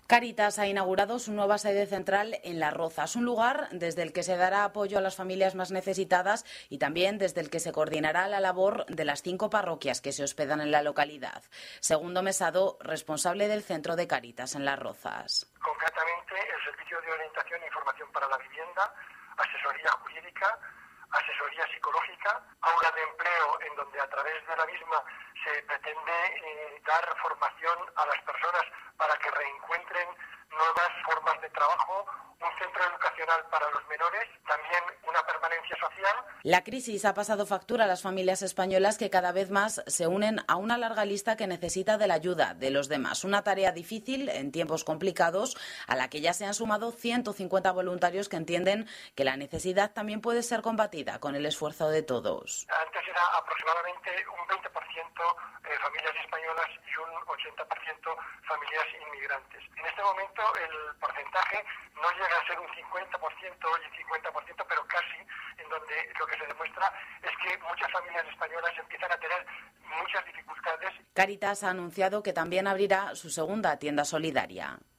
Cáritas ha inaugurado su nueva sede central en Las Rozas, un lugar desde el que se dará apoyo a las familias más necesitadas y también desde el que se coordinará la labor de las 5 parroquias que se hospedan en la localidad. Segundo Mesado, responsable del Centro de Cáritas en Las Rozas. Concretamente, el servicio de orientación e información para la vivienda, asesoría jurídica, asesoría psicológica, aula de empleo en donde a través de la misma se pretende dar formación a las personas para que reencuentren nuevas formas de trabajo, un centro educacional para los menores, también una permanencia social. La crisis ha pasado factura a las familias españolas que cada vez más se unen a una larga lista que necesita de la ayuda de los demás. Una tarea difícil en tiempos complicados a la que ya se han sumado 150 voluntarios que entienden que la necesidad también puede ser combatida con el esfuerzo de todos. Antes era aproximadamente un 20% familias españolas y un 80% familias inmigrantes. En este momento el porcentaje no llega a ser un 50% y 50%, pero casi, en donde lo que se demuestra es que muchas familias españolas empiezan a tener muchas dificultades. Cáritas ha anunciado que también abrirá su segunda tienda solidaria.